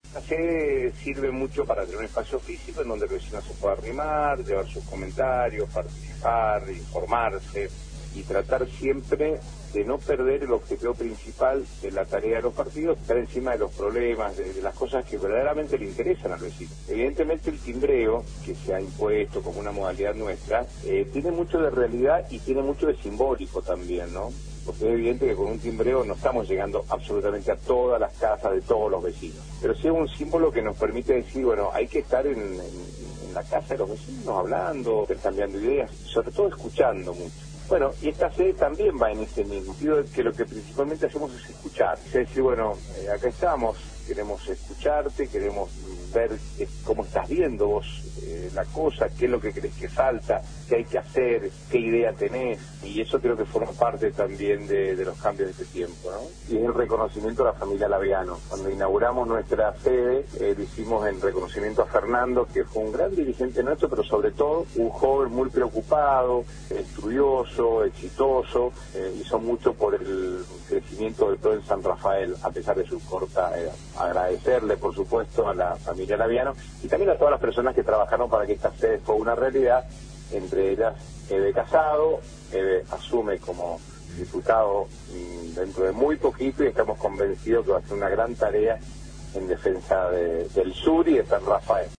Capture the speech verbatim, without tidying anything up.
La sede sirve mucho para tener un espacio físico en donde el vecino se pueda arrimar, llevar sus comentarios, participar, informarse y tratar siempre de no perder el objetivo principal de la tarea de los partidos, estar encima de los problemas, de, de las cosas que verdaderamente le interesan al vecino. Evidentemente el timbreo, que se ha impuesto como una modalidad nuestra, eh, tiene mucho de realidad y tiene mucho de simbólico también, ¿no? Porque es evidente que con un timbreo no estamos llegando absolutamente a todas las casas de todos los vecinos. Pero sí es un símbolo que nos permite decir, bueno, hay que estar en, en, en la casa de los vecinos hablando, intercambiando ideas, sobre todo escuchando mucho. Bueno, y esta sede también va en ese mismo sentido, que lo que principalmente hacemos es escuchar. Es decir, bueno, eh, acá estamos, queremos escucharte, queremos ver eh, cómo estás viendo vos eh, la cosa, qué es lo que crees que falta, qué hay que hacer, qué idea tenés, y eso creo que forma parte también de, de los cambios de este tiempo, ¿no? Y es el reconocimiento a la familia Laviano. Cuando inauguramos nuestra sede, eh, lo hicimos en reconocimiento a Fernando, que fue un gran dirigente nuestro, pero sobre todo un joven muy preocupado, estudioso, exitoso, eh, hizo mucho por el crecimiento del todo en San Rafael, a pesar de su corta edad. Agradecerle, por supuesto, a la familia Laviano y también a todas las personas que trabajaron para que esta sede fuera una realidad, entre ellas Eve Casado. Eve asume como diputado dentro de muy poquito y estamos convencidos que va a ser una gran tarea en defensa de, del sur y de San Rafael.